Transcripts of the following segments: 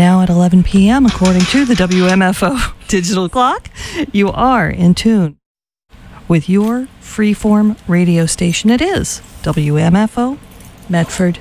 Now at 11 p.m., according to the WMFO digital clock, you are in tune with your freeform radio station. It is WMFO Medford.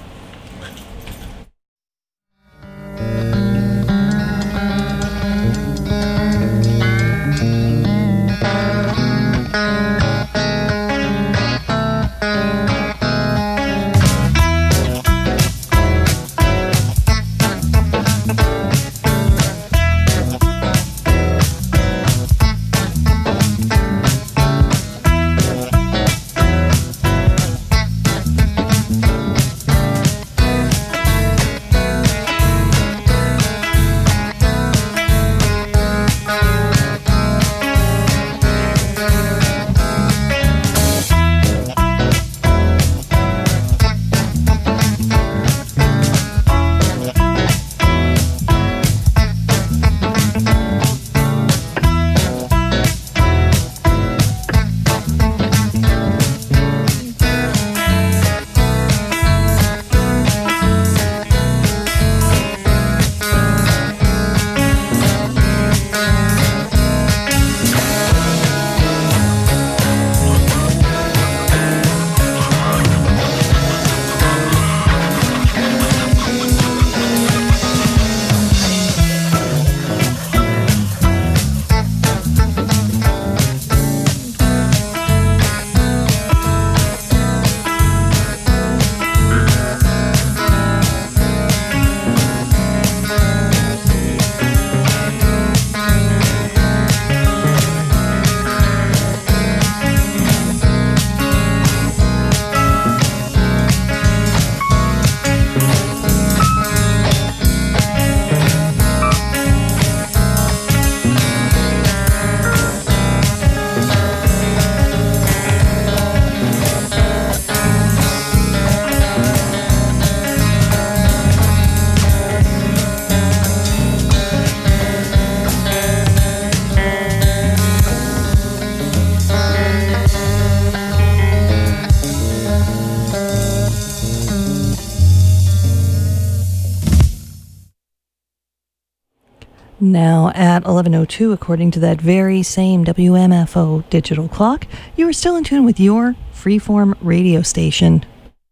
Now at 11:02, according to that very same WMFO digital clock, you are still in tune with your freeform radio station.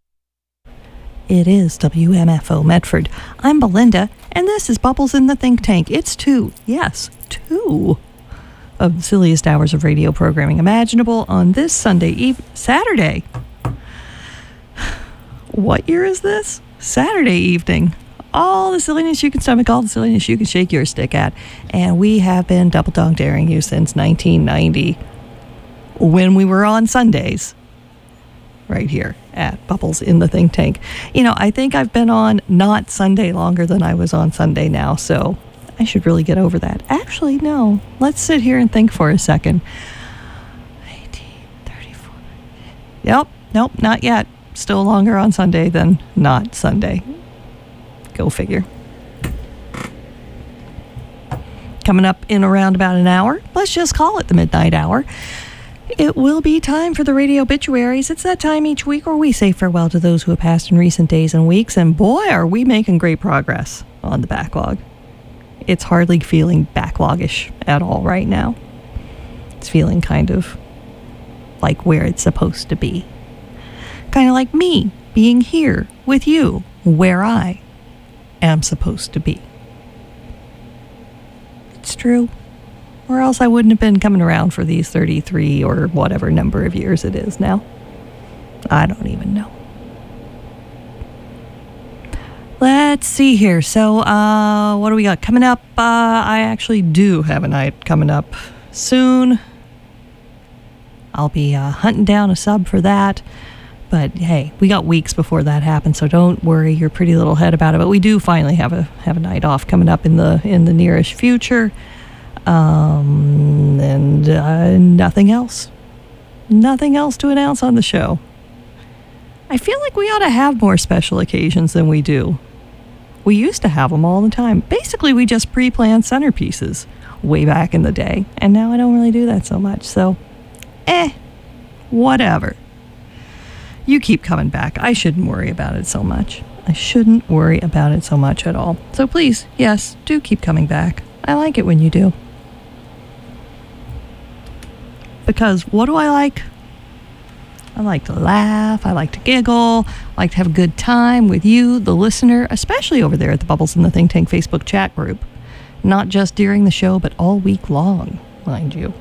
It is WMFO Medford. I'm Belinda, and this is Bubbles in the Think Tank. It's two of the silliest hours of radio programming imaginable on this Saturday. What year is this? Saturday evening. All the silliness you can stomach, all the silliness you can shake your stick at. And we have been double dog daring you since 1990 when we were on Sundays right here at Bubbles in the Think Tank. You know, I think I've been on not Sunday longer than I was on Sunday now, so I should really get over that. Actually, no. Let's sit here and think for a second. 1834. Nope, not yet. Still longer on Sunday than not Sunday. Go figure. Coming up in around about an hour, let's just call it the midnight hour, it will be time for the radio obituaries. It's that time each week where we say farewell to those who have passed in recent days and weeks, and boy, are we making great progress on the backlog. It's hardly feeling backloggish at all right now. It's feeling kind of like where it's supposed to be. Kind of like me being here with you, where I am supposed to be. It's true. Or else I wouldn't have been coming around for these 33 or whatever number of years it is now. I don't even know. Let's see here. So, what do we got coming up? I actually do have a night coming up soon. I'll be hunting down a sub for that. But hey, we got weeks before that happens, so don't worry your pretty little head about it. But we do finally have a night off coming up in the nearish future, and nothing else to announce on the show. I feel like we ought to have more special occasions than we do. We used to have them all the time. Basically, we just pre-planned centerpieces way back in the day, and now I don't really do that so much. So, whatever. You keep coming back. I shouldn't worry about it so much. I shouldn't worry about it so much at all. So please, yes, do keep coming back. I like it when you do. Because what do I like? I like to laugh, I like to giggle, I like to have a good time with you, the listener, especially over there at the Bubbles in the Think Tank Facebook chat group. Not just during the show, but all week long, mind you.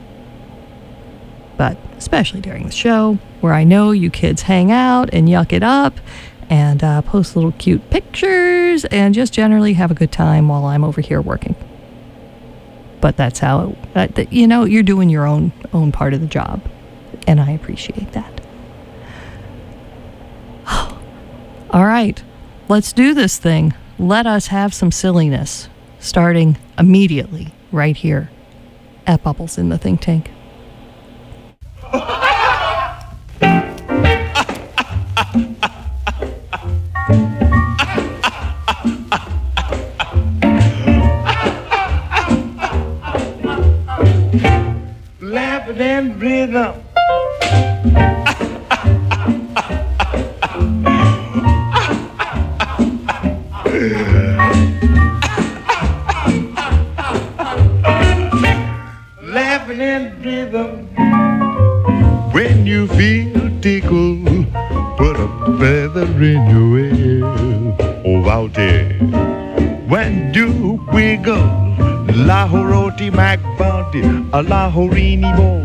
But especially during the show, where I know you kids hang out and yuck it up and post little cute pictures and just generally have a good time while I'm over here working. But that's how, you're doing your own part of the job. And I appreciate that. All right, let's do this thing. Let us have some silliness, starting immediately right here at Bubbles in the Think Tank. Laughing and rhythm. Laughing and rhythm. When you feel tickled, put a feather in your ear. Oh, out there. When you wiggle, Lahoroti MacBounty, a Lahorini bo.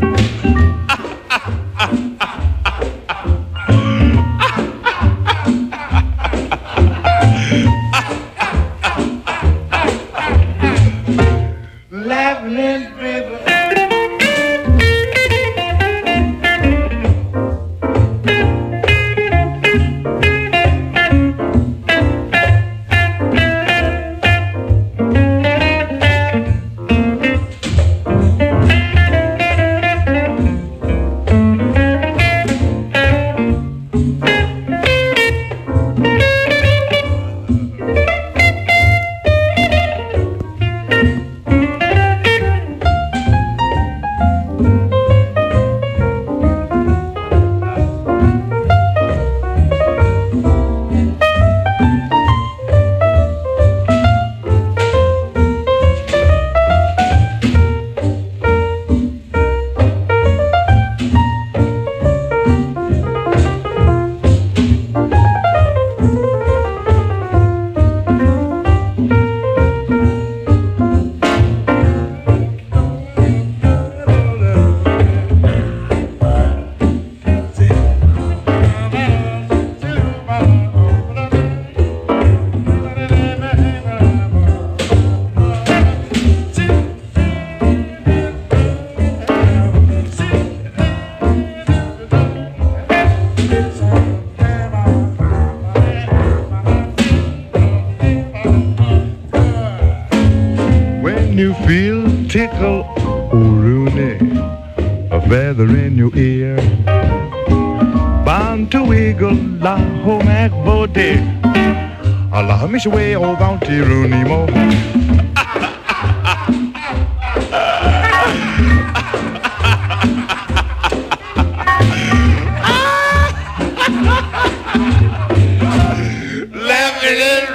Laughing and rhythm. You feel tickle, oh Rooney, a feather in your ear. Bound to wiggle, la ho mac bote. Allah mish away, oh bounty Rooney mo. Laughing and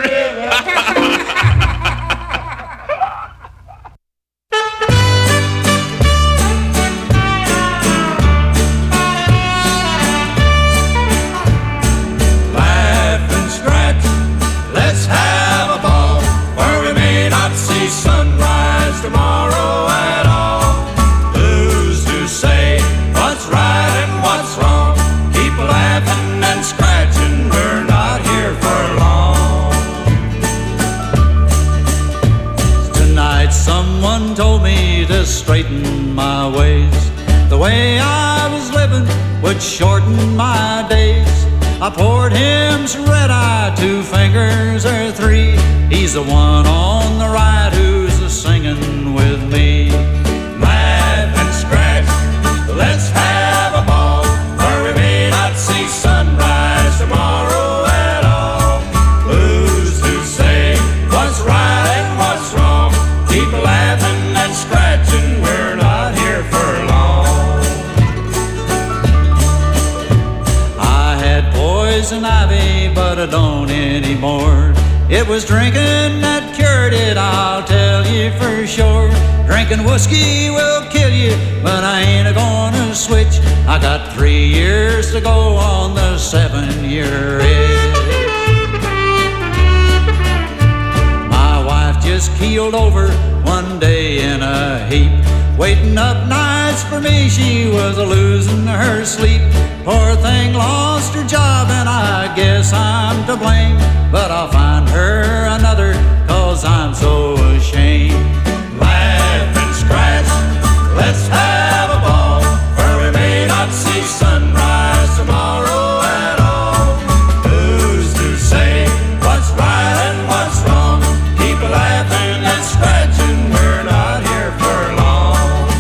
straighten my ways. The way I was living would shorten my days. I poured him some red-eye, 2 fingers or 3. He's the one on the right who's a-singing with me. Laugh and scratch, let's have a ball, or we may not see sunrise tomorrow at all. Who's to say what's right and what's wrong? Keep laughing and scratching, we're not here for long. I had poison poison ivy, but I don't anymore. It was drinking that cured it, I'll tell you for sure. Drinking whiskey will kill you, but I ain't gonna switch. I got 3 years to go on the 7-year itch. My wife just keeled over one day in a heap, waiting up nights for me, she was losing her sleep. Poor thing lost her job and I guess I'm to blame, but I'll find her another, 'cause I'm so ashamed. Laugh and scratch, let's have a ball, for we may not see sunrise tomorrow at all. Who's to say what's right and what's wrong? Keep laughing and scratching, we're not here for long.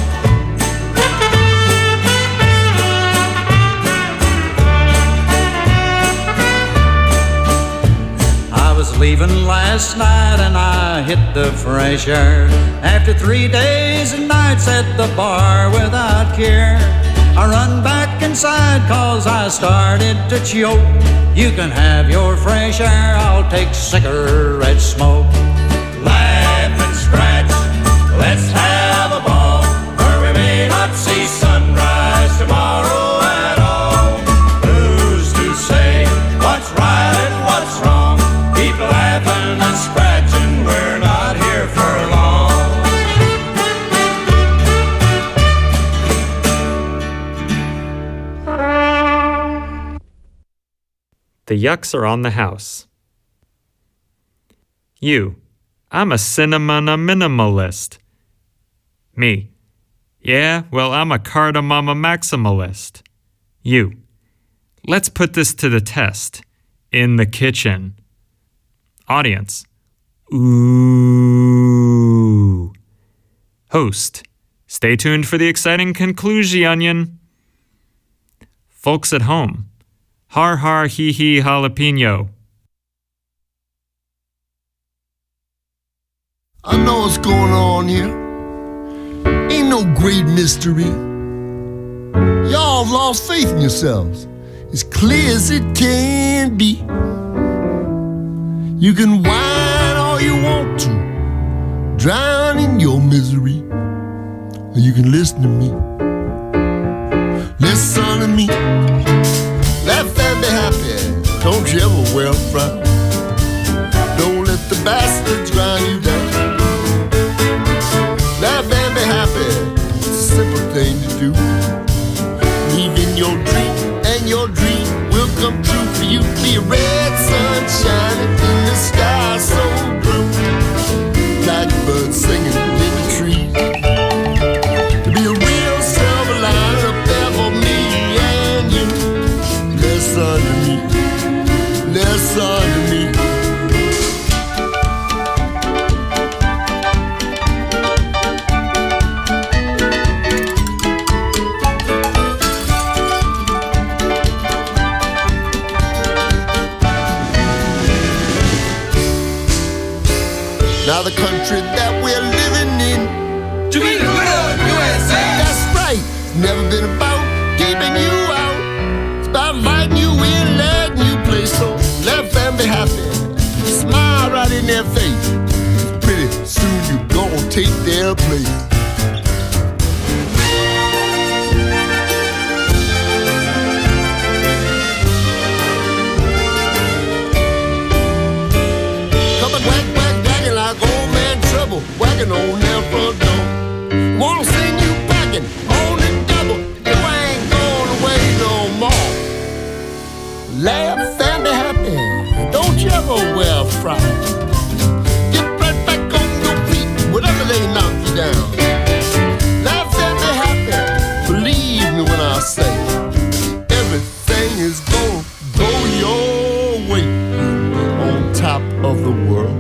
Leaving last night and I hit the fresh air. After 3 days and nights at the bar without care, I run back inside 'cause I started to choke. You can have your fresh air, I'll take cigarette smoke. Laugh and scratch, let's have a ball, for we may not see sunrise tomorrow at all. Who's to say what's right and what's wrong? Keep laughing and scratching, we're not here for long. The yucks are on the house. You, I'm a minimalist. Me, yeah, well, I'm a cardamom maximalist. You, let's put this to the test. In the kitchen. Audience, ooh. Host, stay tuned for the exciting conclusion. Folks at home, har har hee hee jalapeno. I know what's going on here. Ain't no great mystery. Y'all have lost faith in yourselves, as clear as it can be. You can whine all you want to, drown in your misery, or you can listen to me. Listen to me. Laugh and be happy. Don't you ever wear a frown. Don't let the bastards grind you down. Laugh and be happy. It's a simple thing to do. Believe in your dream, and your dream will come true for you. Be a red sun shining in the sky so blue, blackbirds singing in the trees. To be a real silver line up there for me and you. Listen to me, listen to me. Now the country that we're living in, to be the good old USA. That's right. It's never been about keeping you out. It's about inviting you in, letting you play. So laugh and be happy. Smile right in their face. Pretty soon you're gonna take their place. Wagging on their front door. Wanna send you packing on the double. You ain't going away no more. Laugh and be happy. Don't you ever wear a frown. Get right back on your feet, whatever they knock you down. Laugh and be happy. Believe me when I say everything is gonna go your way. On top of the world.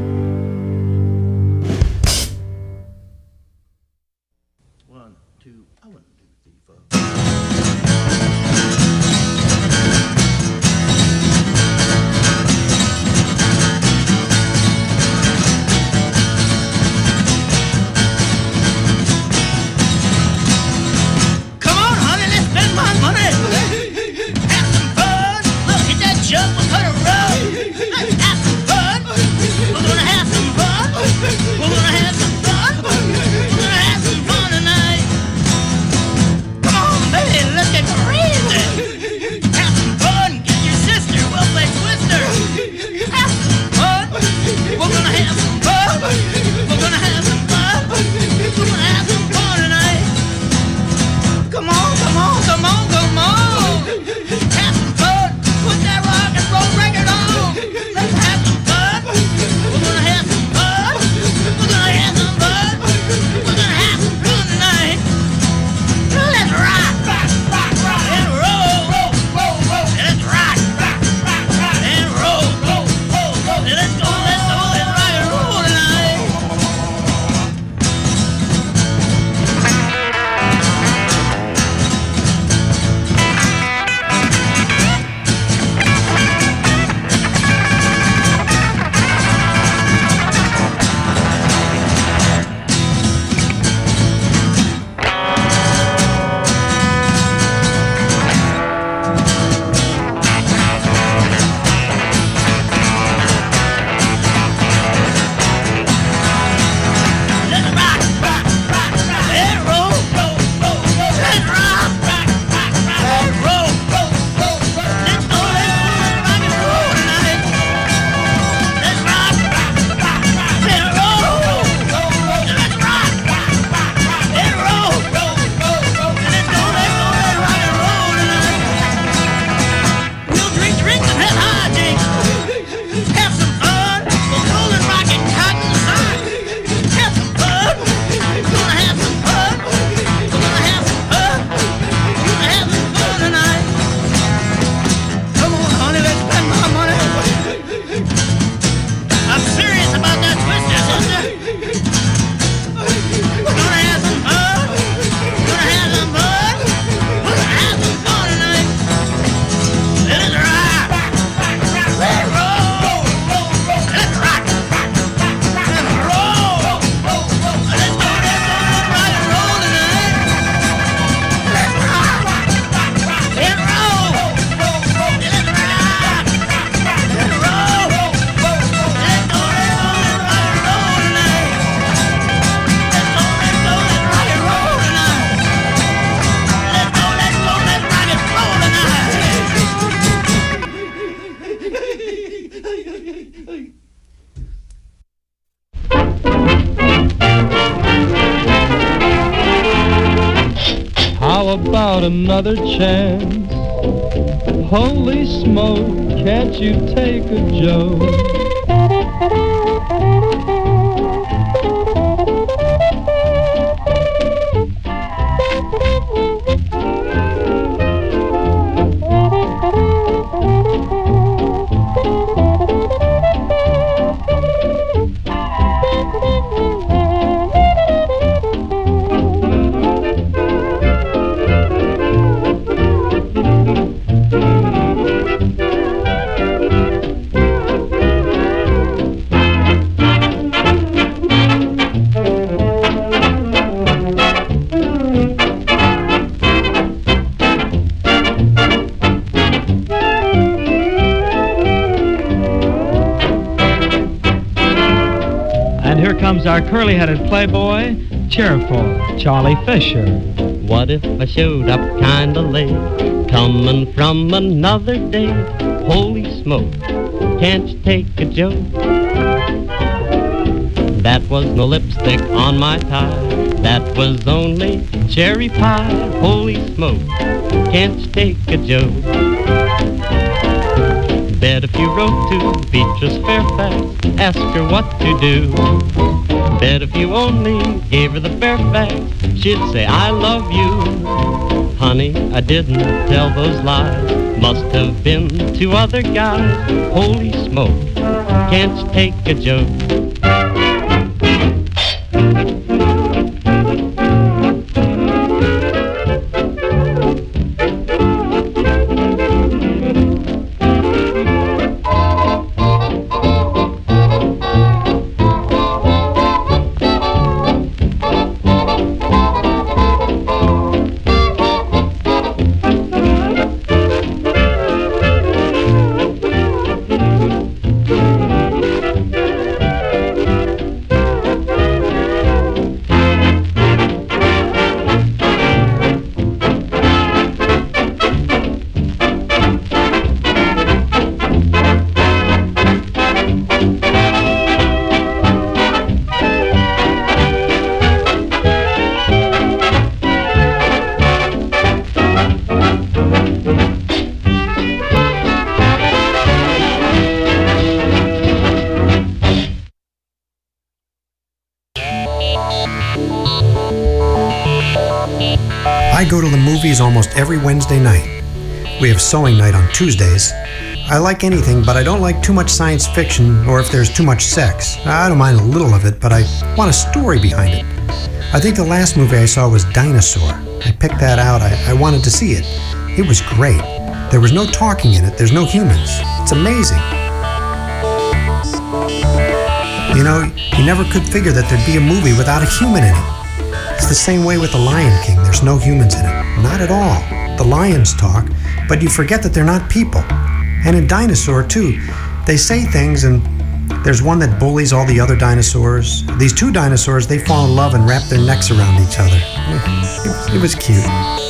want another chance. Holy smoke, can't you take a joke? Our curly-headed playboy, cheerful Charlie Fisher. What if I showed up kinda late, coming from another date? Holy smoke, can't you take a joke? That was no lipstick on my tie, that was only cherry pie. Holy smoke, can't you take a joke? Bet if you wrote to Beatrice Fairfax, ask her what to do. Bet if you only gave her the bare facts, she'd say, I love you. Honey, I didn't tell those lies. Must have been two other guys. Holy smoke, can't you take a joke? I go to the movies almost every Wednesday night. We have sewing night on Tuesdays. I like anything, but I don't like too much science fiction or if there's too much sex. I don't mind a little of it, but I want a story behind it. I think the last movie I saw was Dinosaur. I picked that out. I wanted to see it. It was great. There was no talking in it. There's no humans. It's amazing. You know, you never could figure that there'd be a movie without a human in it. It's the same way with The Lion King. There's no humans in it. Not at all. The lions talk, but you forget that they're not people. And in Dinosaur, too, they say things, and there's one that bullies all the other dinosaurs. These two dinosaurs, they fall in love and wrap their necks around each other. It was cute.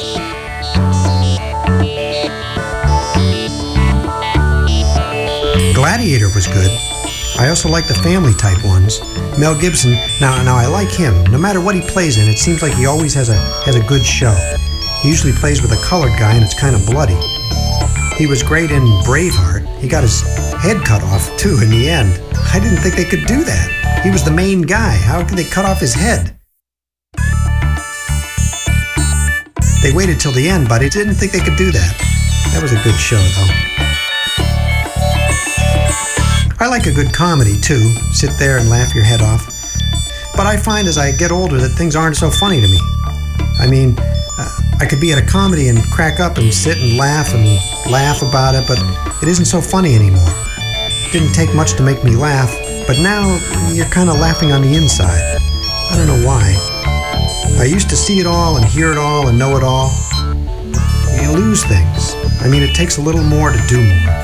Gladiator was good. I also like the family type ones. Mel Gibson, now I like him. No matter what he plays in, it seems like he always has a good show. He usually plays with a colored guy and it's kind of bloody. He was great in Braveheart. He got his head cut off too in the end. I didn't think they could do that. He was the main guy. How could they cut off his head? They waited till the end, but I didn't think they could do that. That was a good show though. I like a good comedy, too. Sit there and laugh your head off. But I find as I get older that things aren't so funny to me. I mean, I could be at a comedy and crack up and sit and laugh about it, but it isn't so funny anymore. It didn't take much to make me laugh, but now you're kind of laughing on the inside. I don't know why. I used to see it all and hear it all and know it all. You lose things. I mean, it takes a little more to do more.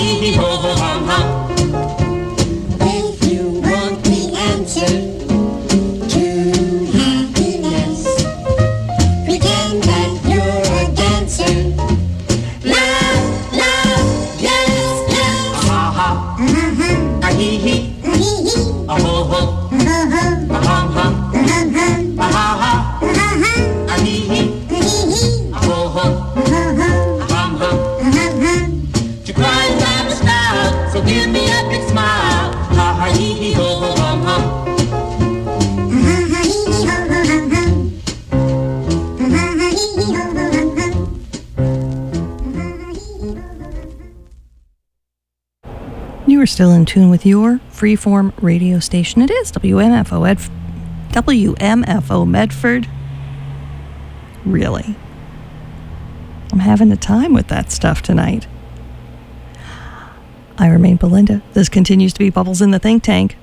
hee hee ho ho hum hum. If you want the answer to happiness, pretend that you're a dancer. Love, love, yes, yes. Ha ha, a hee hee, a ho ho, a hum hum, a ha ha, a hee hee, a ho ho, a hum hum. To cry and laugh is style, so give me a big smile. Ha ha hee hee ho ho hum hum. You are still in tune with your freeform radio station. It is WMFO Medford. Really. I'm having a time with that stuff tonight. I remain Belinda. This continues to be Bubbles in the Think Tank.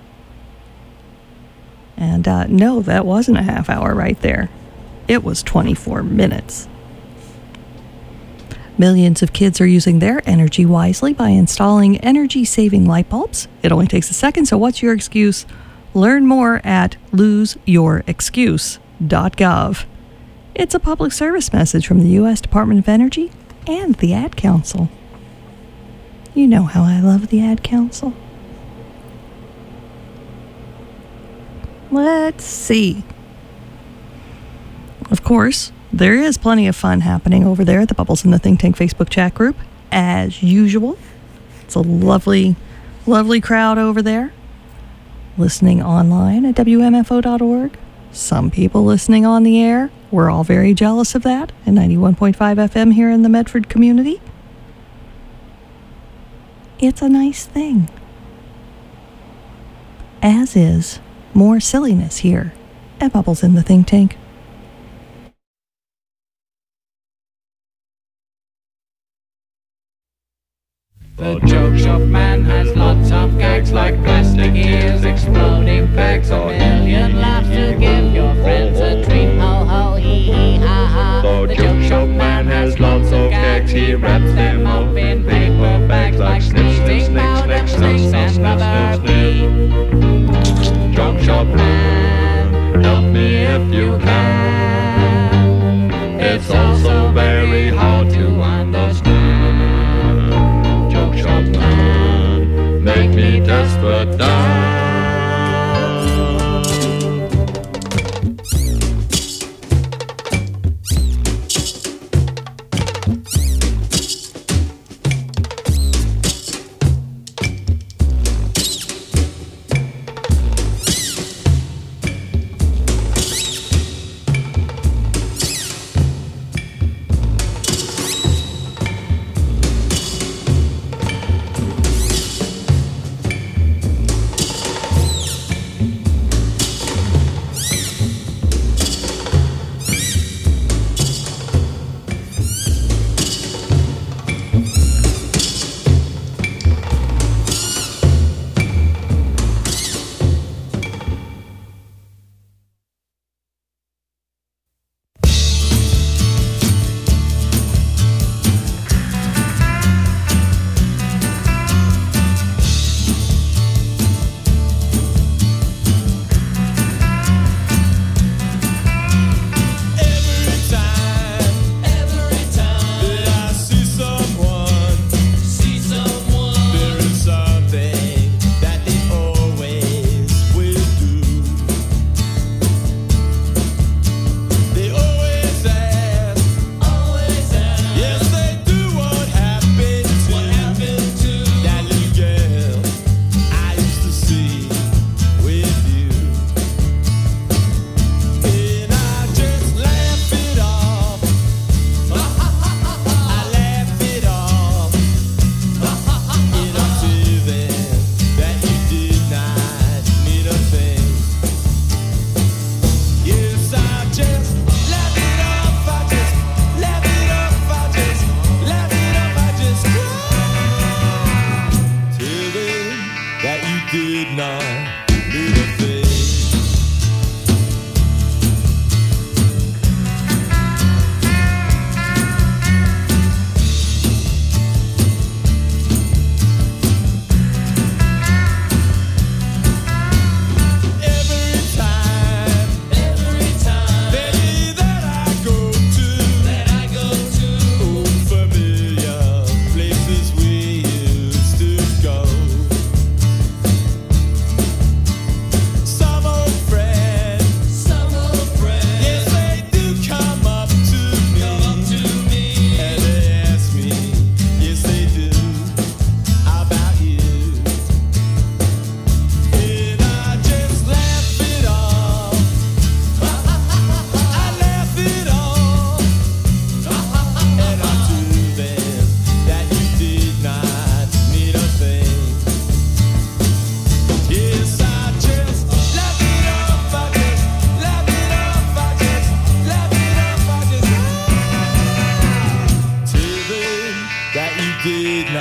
And no, that wasn't a half hour right there. It was 24 minutes. Millions of kids are using their energy wisely by installing energy-saving light bulbs. It only takes a second, so what's your excuse? Learn more at loseyourexcuse.gov. It's a public service message from the U.S. Department of Energy and the Ad Council. You know how I love the Ad Council. Let's see. Of course, there is plenty of fun happening over there at the Bubbles in the Think Tank Facebook chat group, as usual. It's a lovely, lovely crowd over there, listening online at WMFO.org. Some people listening on the air. We're all very jealous of that, at 91.5 FM here in the Medford community. It's a nice thing. As is more silliness here at Bubbles in the Think Tank. The joke shop man has lots of gags like plastic ears, exploding bags, a million laughs to give your friends a treat. Ho ho hee hee ha ha. The joke shop man has lots of gags, he wraps them up in paper bags like sneezing powder, snakes and rubber bee. Joke shop man, help me if you can. It's also very hard to understand. Make me desperate down.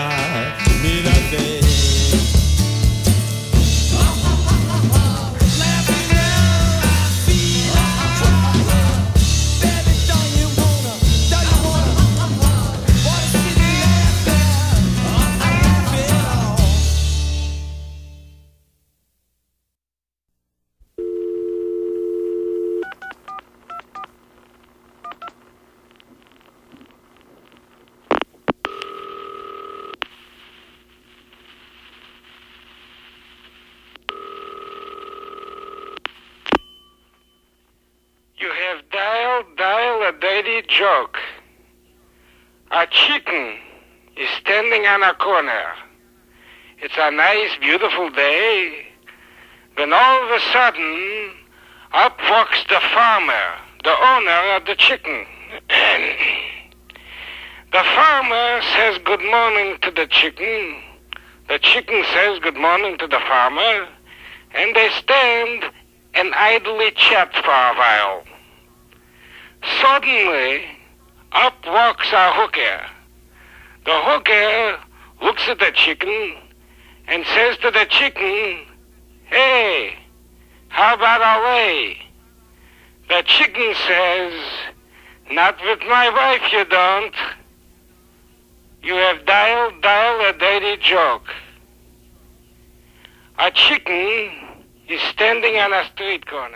me nothing. Joke. A chicken is standing on a corner. It's a nice, beautiful day. Then all of a sudden, up walks the farmer, the owner of the chicken. The farmer says good morning to the chicken. The chicken says good morning to the farmer. And they stand and idly chat for a while. Suddenly, up walks a hooker. The hooker looks at the chicken and says to the chicken, "Hey, how about a lay?" The chicken says, "Not with my wife, you don't. You have dialed a dirty joke." A chicken is standing on a street corner.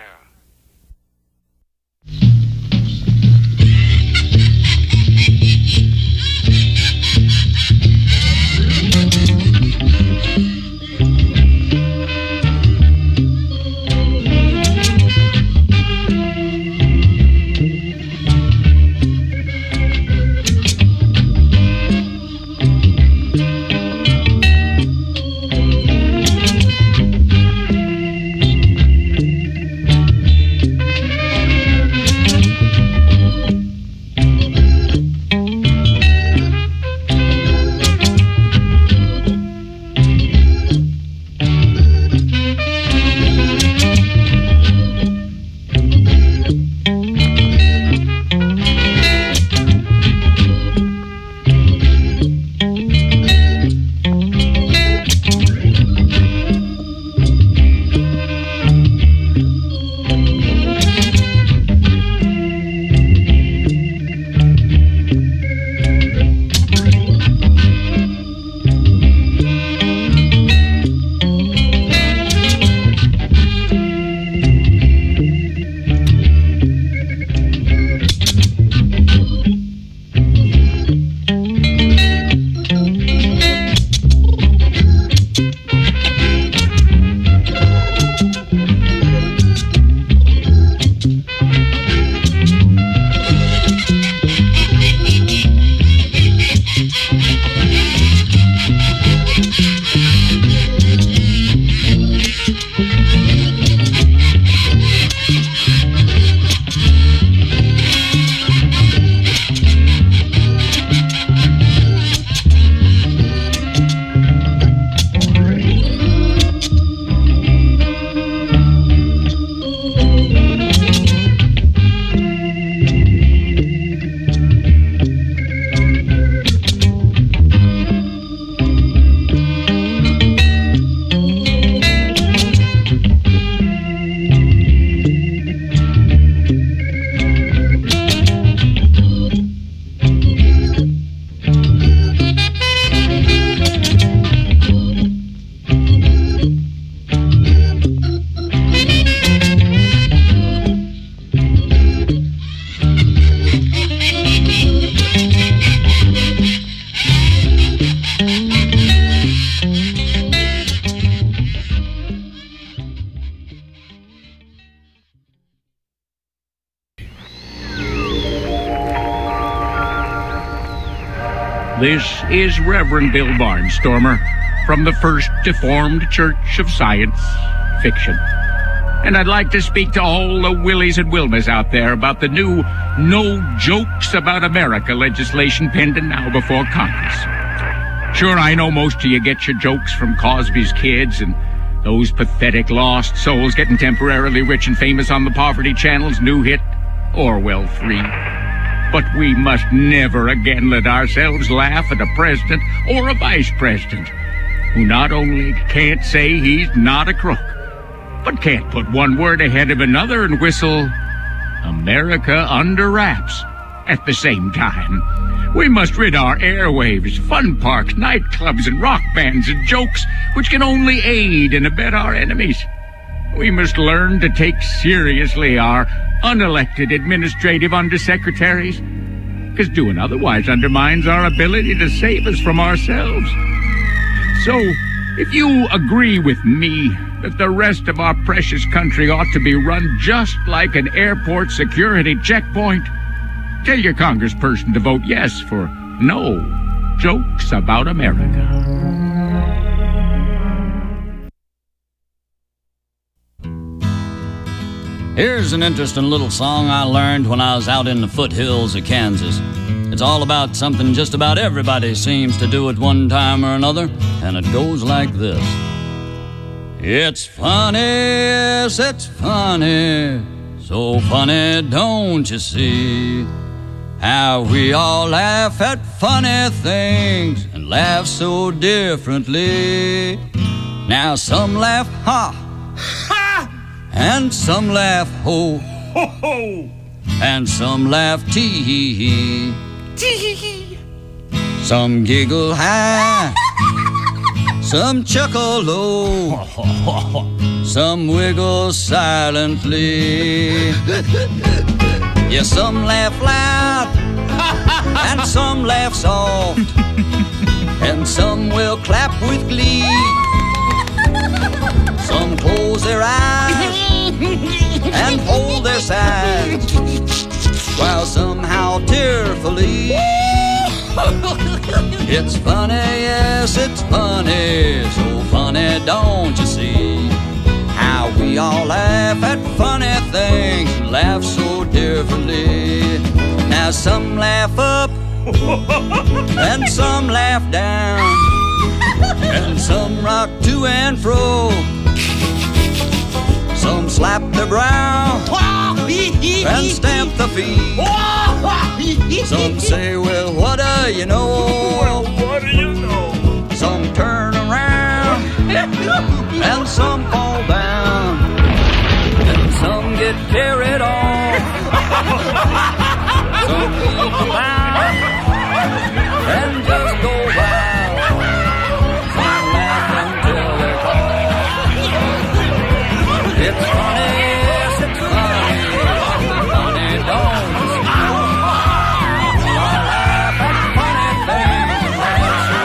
This is Reverend Bill Barnstormer from the First Deformed Church of Science Fiction. And I'd like to speak to all the Willies and Wilmas out there about the new No Jokes About America legislation pending now before Congress. Sure, I know most of you get your jokes from Cosby's Kids and those pathetic lost souls getting temporarily rich and famous on the Poverty Channel's new hit, Orwell 3. But we must never again let ourselves laugh at a president or a vice president who not only can't say he's not a crook, but can't put one word ahead of another and whistle America under wraps at the same time. We must rid our airwaves, fun parks, nightclubs, and rock bands of jokes which can only aid and abet our enemies. We must learn to take seriously our unelected administrative undersecretaries, because doing otherwise undermines our ability to save us from ourselves. So, if you agree with me that the rest of our precious country ought to be run just like an airport security checkpoint, tell your congressperson to vote yes for no jokes about America. Here's an interesting little song I learned when I was out in the foothills of Kansas. It's all about something just about everybody seems to do at one time or another, and it goes like this. It's funny, yes, it's funny, so funny, don't you see, how we all laugh at funny things and laugh so differently. Now some laugh ha, and some laugh ho, ho, ho, and some laugh tee, tee. Some giggle high, some chuckle low, some wiggle silently. Yeah, some laugh loud, and some laugh soft, and some will clap with glee. Some close their eyes and hold their sides, while somehow tearfully. It's funny, yes, it's funny, so funny, don't you see, how we all laugh at funny things and laugh so differently. Now some laugh up and some laugh down, and some rock to and fro. Some slap the brow and stamp the feet. Some say, well, what do you know? Well, what do you know? Some turn around and some fall down, and some get carried off. Some leave around and just go wild. Some laugh until they're caught. It's funny, yes, it's funny, funny, don't you see? We all laugh at funny things and laugh so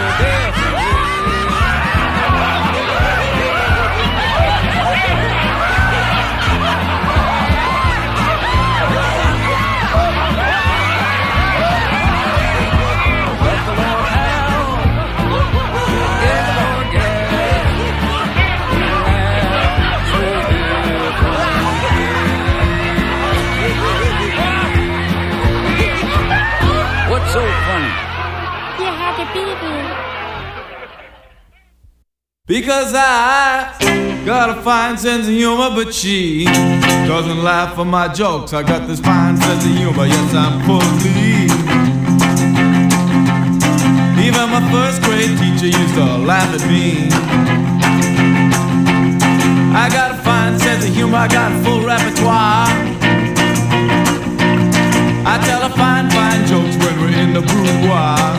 so funny. You had to be here. Because I got a fine sense of humor, but she doesn't laugh at my jokes. I got this fine sense of humor, yes, I'm full of glee. Even my first grade teacher used to laugh at me. I got a fine sense of humor, I got a full repertoire. I tell her fine, fine jokes when we're in the boudoir.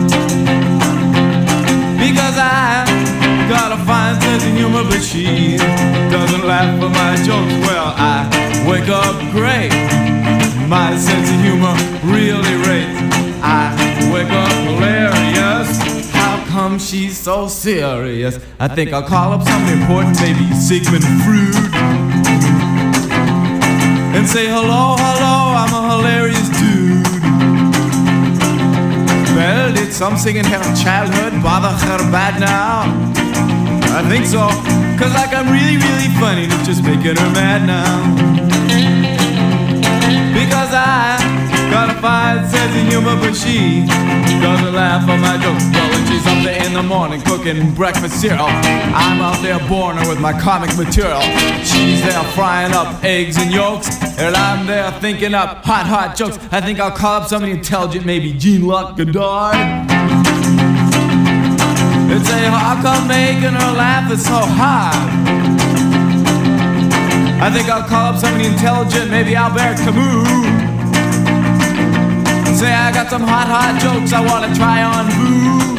Because I got a fine sense of humor, but she doesn't laugh at my jokes. Well, I wake up great. My sense of humor really rates. I wake up hilarious. How come she's so serious? I think I'll call up something important, maybe Sigmund Freud, and say, hello, hello, I'm a hilarious dude. Well, did something in her childhood bother her bad now? I think so, cause like I'm really, really funny, it's just making her mad now. Because I got a fine sense of humor, but she doesn't laugh at my jokes. Well, when she's up there in the morning cooking breakfast cereal, I'm out there boring her with my comic material. She's there frying up eggs and yolks, and I'm there thinking up hot jokes. I think I'll call up somebody intelligent, maybe Jean-Luc Godard, and say, how come making her laugh is so hard? I think I'll call up somebody intelligent, maybe Albert Camus. Say I got some hot jokes I wanna try on Boo,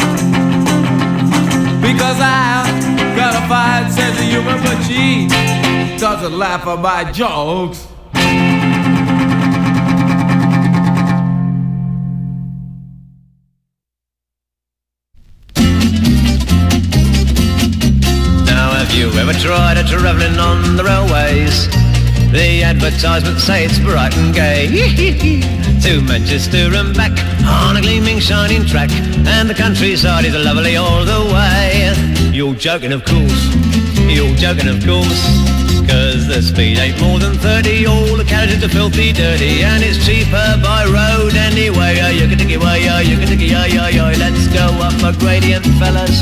because I got a fine sense of humor, but she doesn't laugh at my jokes. Have you ever tried travelling on the railways? The advertisements say it's bright and gay. To Manchester and back on a gleaming, shining track, and the countryside is lovely all the way. You're joking, of course. You're joking, of course. 'Cause the speed ain't more than 30. All the carriages are filthy dirty, and it's cheaper by road anyway. You can dig it way, you can dig it, let's go up a gradient, fellas.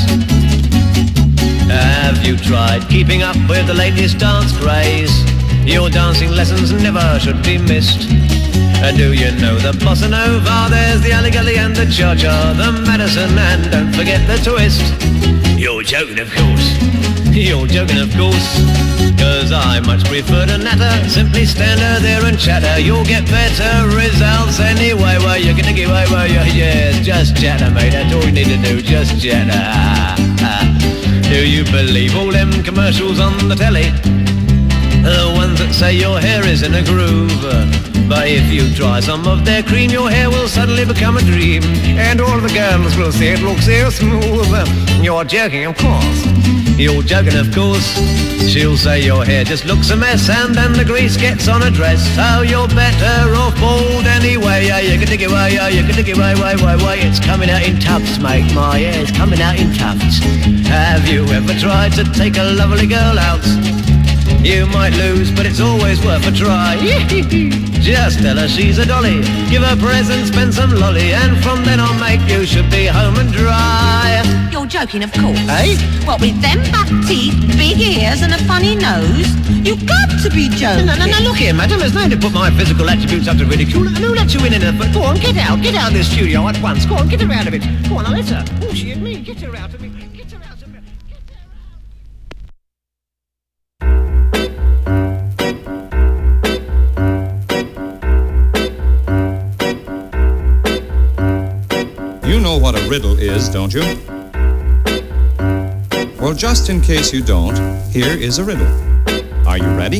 Have you tried keeping up with the latest dance craze? Your dancing lessons never should be missed. Do you know the bossa nova? There's the alley and the cha-cha, the Madison, and don't forget the twist. You're joking, of course. You're joking, of course. 'Cause I much prefer to natter. Simply stand there and chatter. You'll get better results anyway. Well, you can dig it way, yeah, just chatter, mate. That's all you need to do, just chatter. Do you believe all them commercials on the telly? The ones that say your hair is in a groove. But if you try some of their cream, your hair will suddenly become a dream, and all the girls will say it looks so smooth. You're joking, of course. You're joking, of course. She'll say your hair just looks a mess, and then the grease gets on a dress. So you're better off bald anyway. You can dig it way, you can dig it way. It's coming out in tufts, mate. My hair's coming out in tufts. Have you ever tried to take a lovely girl out? You might lose, but it's always worth a try. Just tell her she's a dolly, give her presents, spend some lolly, and from then on, mate, you should be home and dry. You're joking, of course. Eh? What, with them buck teeth, big ears, and a funny nose? You've got to be joking. No, look here, madam. There's no need to put my physical attributes up to ridicule. And who let you in there? But go on, get out of this studio at once. Go on, get her out of it. Go on, now, let her. Oh, she and me. Get her out of it. Get her out of it. You know what a riddle is, don't you? Well, just in case you don't, here is a riddle. Are you ready?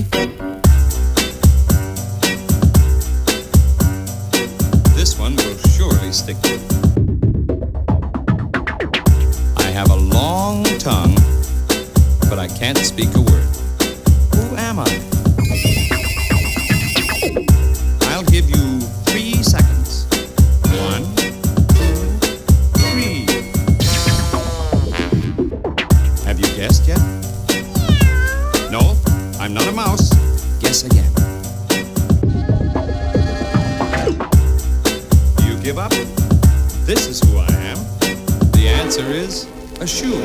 This one will surely stick to you. I have a long tongue, but I can't speak a word. Who am I? I'll give you 3 seconds. 1, 2, 3. Have you guessed yet? No, I'm not a mouse. Guess again. You give up? This is who I am. The answer is a shoe.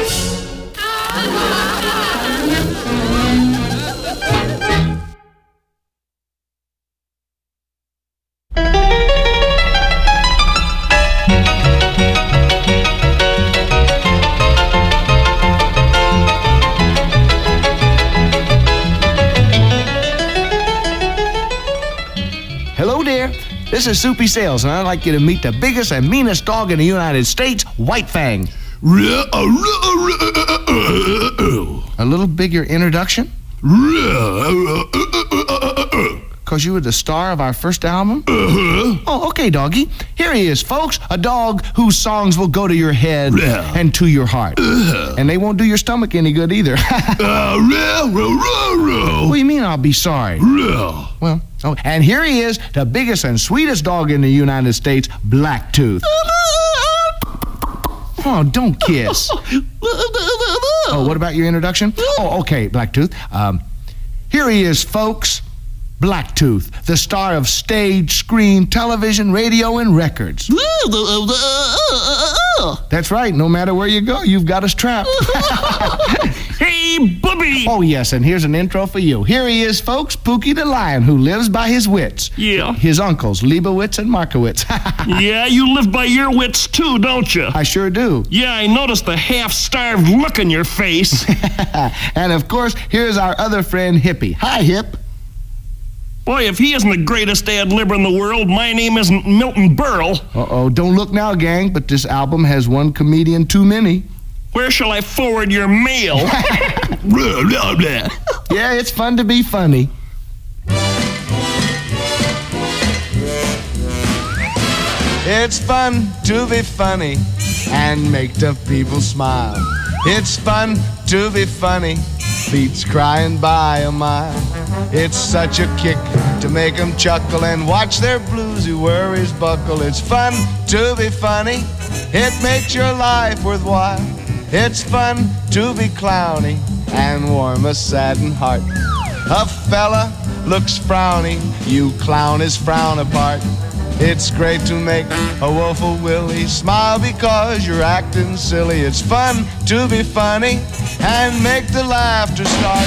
This is Soupy Sales, and I'd like you to meet the biggest and meanest dog in the United States, White Fang. A little bigger introduction? Because you were the star of our first album? Oh, okay, doggy. Here he is, folks. A dog whose songs will go to your head and to your heart. And they won't do your stomach any good either. What do you mean I'll be sorry? Well, oh, and here he is, the biggest and sweetest dog in the United States, Blacktooth. Oh, don't kiss. Oh, what about your introduction? Oh, okay, Blacktooth. Here he is, folks. Blacktooth, the star of stage, screen, television, radio, and records. That's right. No matter where you go, you've got us trapped. Hey, Bubby! Oh, yes, and here's an intro for you. Here he is, folks, Pookie the Lion, who lives by his wits. Yeah. His uncles, Leibowitz and Markowitz. Yeah, you live by your wits too, don't you? I sure do. Yeah, I noticed the half-starved look in your face. And, of course, here's our other friend, Hippie. Hi, Hip. Boy, if he isn't the greatest ad-libber in the world, my name isn't Milton Berle. Uh-oh, don't look now, gang, but this album has one comedian too many. Where shall I forward your mail? Yeah, it's fun to be funny. It's fun to be funny and make the people smile. It's fun to be funny, beats crying by a mile. It's such a kick to make them chuckle and watch their bluesy worries buckle. It's fun to be funny, it makes your life worthwhile. It's fun to be clowny and warm a saddened heart. A fella looks frowny, you clown his frown apart. It's great to make a woeful Willie smile because you're acting silly. It's fun to be funny and make the laughter start.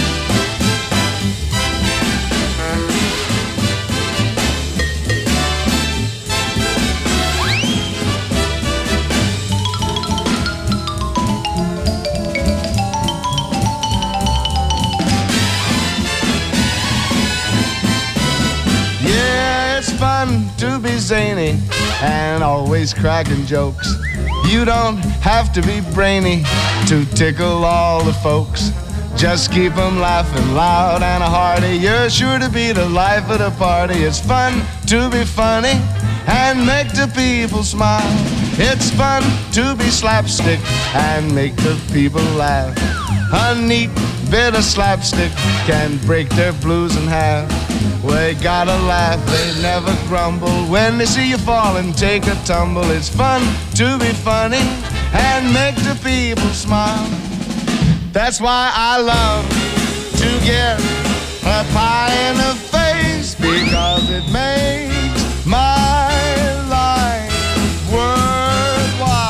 Fun to be zany and always cracking jokes. You don't have to be brainy to tickle all the folks. Just keep them laughing loud and hearty. You're sure to be the life of the party. It's fun to be funny and make the people smile. It's fun to be slapstick and make the people laugh. A neat bit of slapstick can break their blues in half. They gotta laugh, they never grumble when they see you fall and take a tumble. It's fun to be funny and make the people smile. That's why I love to get a pie in the face, because it makes my life worthwhile.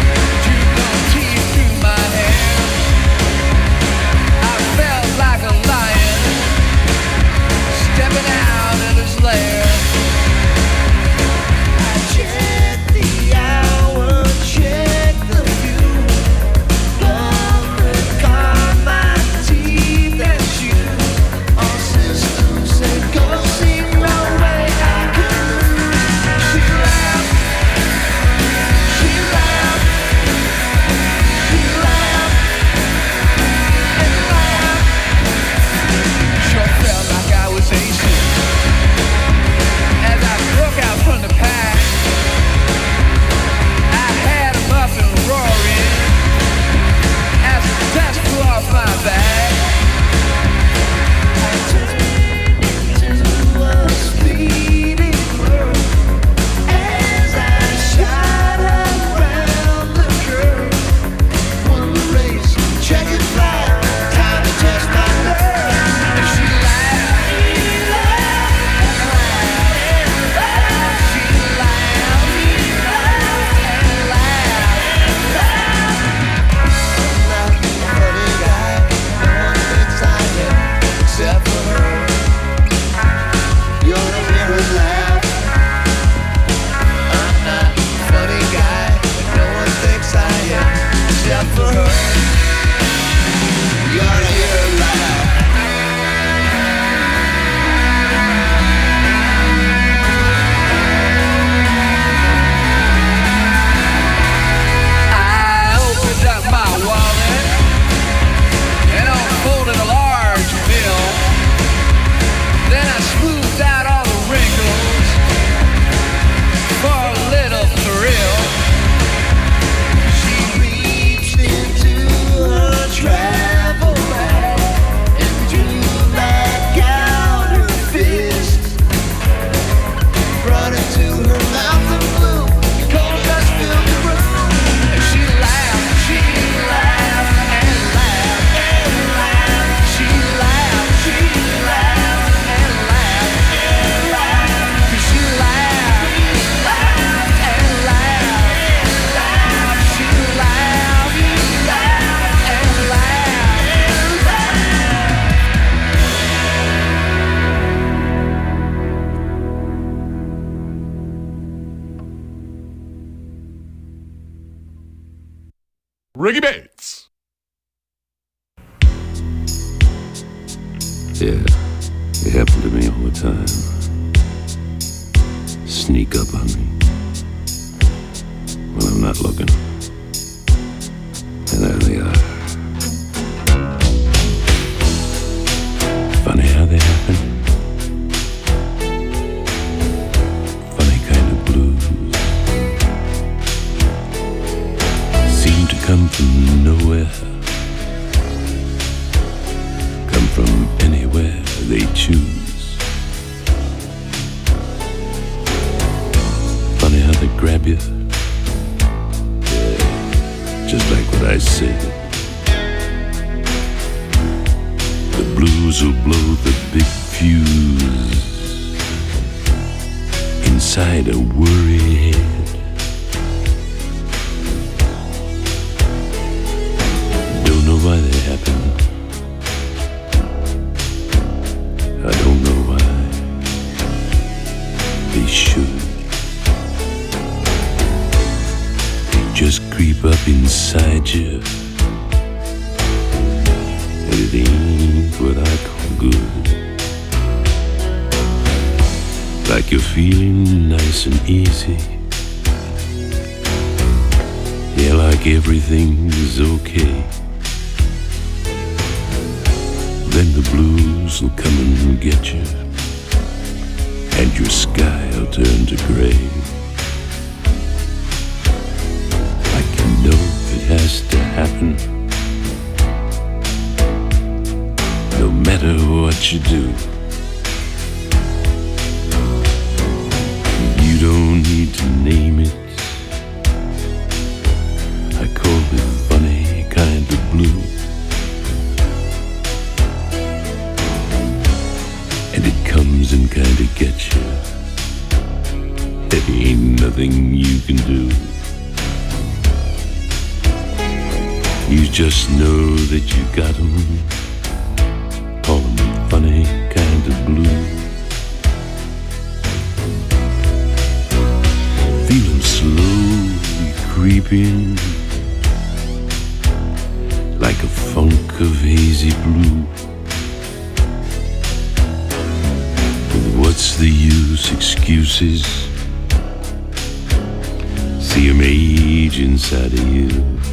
Like a Ricky Bates. Yeah, it happened to me all the time. Sneak up on me when I'm not looking. And there they are. Funny how they happen. Funny kind of blues. Seem to come from nowhere. Come from anywhere they choose. Funny how they grab you. Yeah, just like what I said. The blues will blow the big fuse inside a worry head. Don't know why they happen. I don't know why they should. They just creep up inside you. It ain't what I call good. Like you're feeling nice and easy. Yeah, like everything's okay. Then the blues will come and get you, and your sky will turn to gray. Like you know it has to happen. No matter what you do, you don't need to name it. I call it funny kind of blue. And it comes and kinda gets you. There ain't nothing you can do. You just know that you got 'em. Call 'em funny kind of blue. Feel 'em slowly creeping like a funk of hazy blue. But what's the use? Excuses. See 'em age inside of you.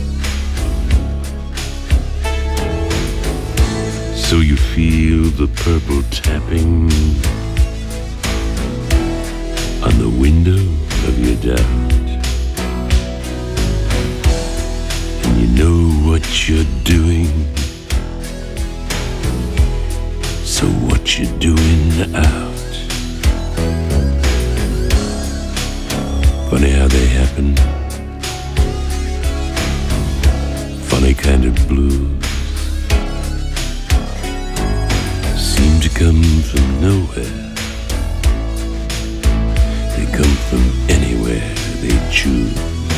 So you feel the purple tapping on the window of your doubt. And you know what you're doing. So what you doing out? Funny how they happen. Funny kind of blues. Seem to come from nowhere. They come from anywhere they choose.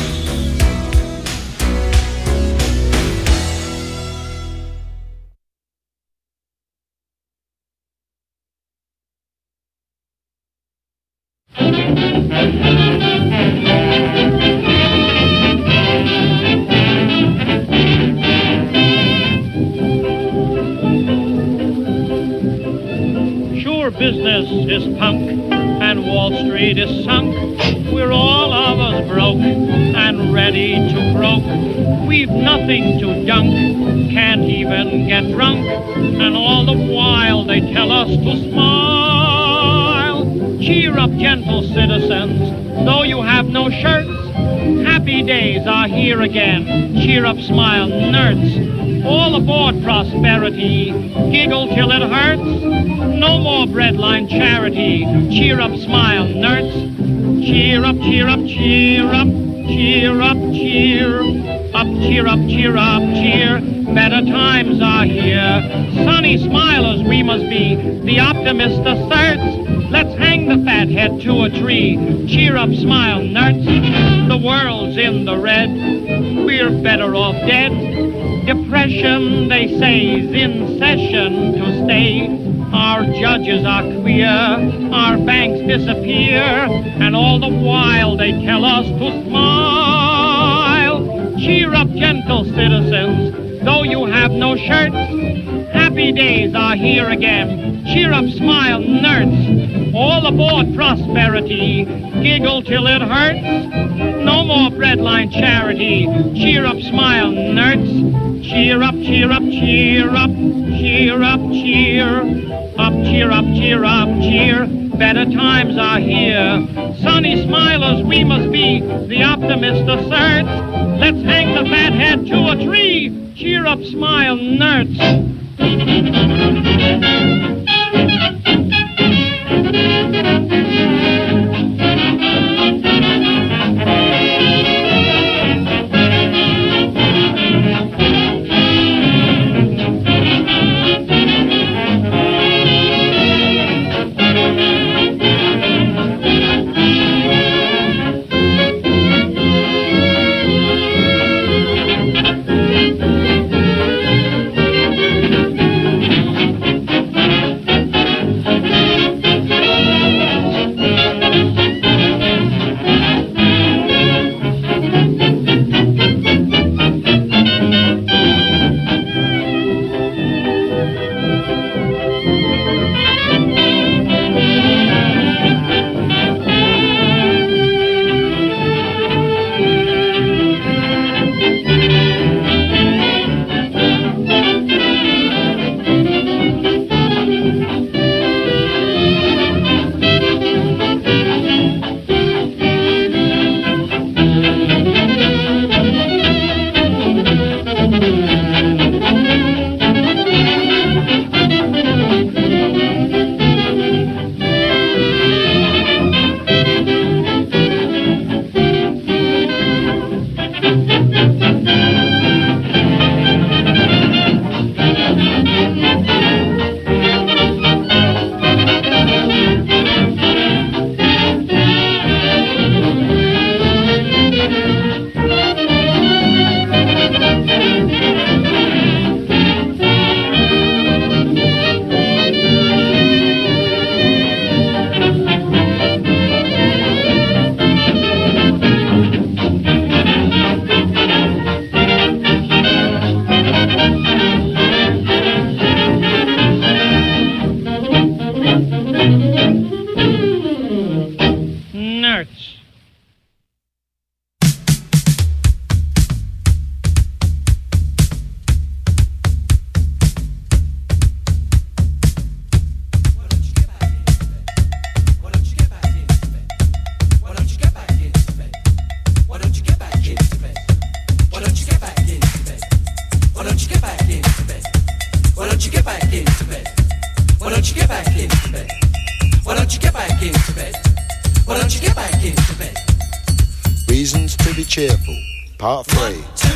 Business is punk and Wall Street is sunk. We're all of us broke and ready to croak. We've nothing to dunk, can't even get drunk, and all the while they tell us to smile. Cheer up, gentle citizens, though you have no shirts. Happy days are here again. Cheer up, smile, nerds. All aboard prosperity, giggle till it hurts. No more breadline charity. Cheer up, smile, nerds. Cheer up, cheer up, cheer up, cheer up, cheer up, cheer up, cheer up, cheer. Better times are here. Sunny smilers we must be. The optimist asserts. Let's hang the fat head to a tree. Cheer up, smile, nerds. The world's in the red. We're better off dead. Depression, they say, is in session to stay. Our judges are queer, our banks disappear, and all the while they tell us to smile. Cheer up, gentle citizens. have no shirts. Happy days are here again. Cheer up, smile, nerds. All aboard prosperity. Giggle till it hurts. No more breadline charity. Cheer up, smile, nerds. Cheer up, cheer up, cheer up. Cheer up, cheer up, cheer up, cheer up, cheer. Better times are here. Sunny smilers we must be. The optimist asserts. Let's hang the fat head to a tree. Cheer up, smile, nerds. Reasons to be cheerful, part 3. 1, 2,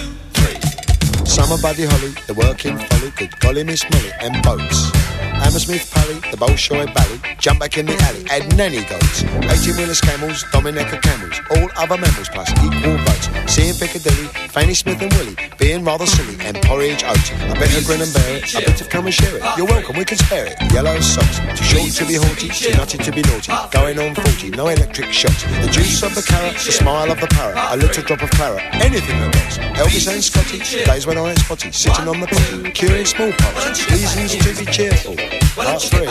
3. Summer Buddy Holly, the working folly, good golly Miss Molly, and boats. Hammersmith Pally, the Bolshoi Bally, jump back in the alley, add nanny goats. 18-wheelers camels, Dominica camels, all other mammals plus equal votes. Seeing Piccadilly, Fanny Smith and Willie, being rather silly, and porridge oats. I better grin and bear it, a bit of come and share it. You're welcome, we can spare it. Yellow socks, too short to be haughty, too nutty to be naughty. Going on 40, no electric shocks. The juice of the carrot, the smile of the parrot, a little drop of claret, anything that rocks. Elvis and Scotty, days when I ain't spotty, sitting on the potty, curing smallpox. Reasons to be cheerful, part 3.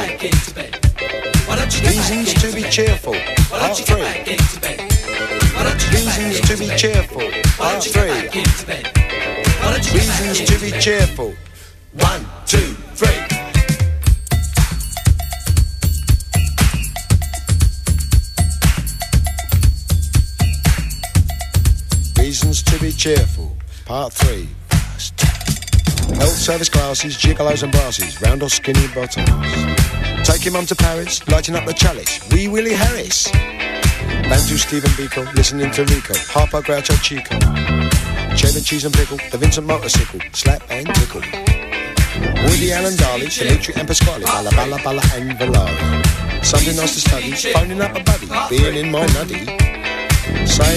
Reasons to be cheerful, part 3. Reasons to be cheerful, part 3. Reasons to be cheerful. 1, 2, 3. Reasons to be cheerful, part 3. Health service classes, gigolos and brasses, round or skinny bottoms. Taking mum to Paris, lighting up the chalice, Wee Willie Harris. Bantu Stephen Biko, listening to Rico, Harpo Groucho Chico. Cheddar cheese and pickle, the Vincent motorcycle, slap and tickle. Woody Allen Darley, Dimitri and Pasquale, Balla Balla Balla and Valari. Something nice to study, phoning up a buddy, being in my nuddy. Saying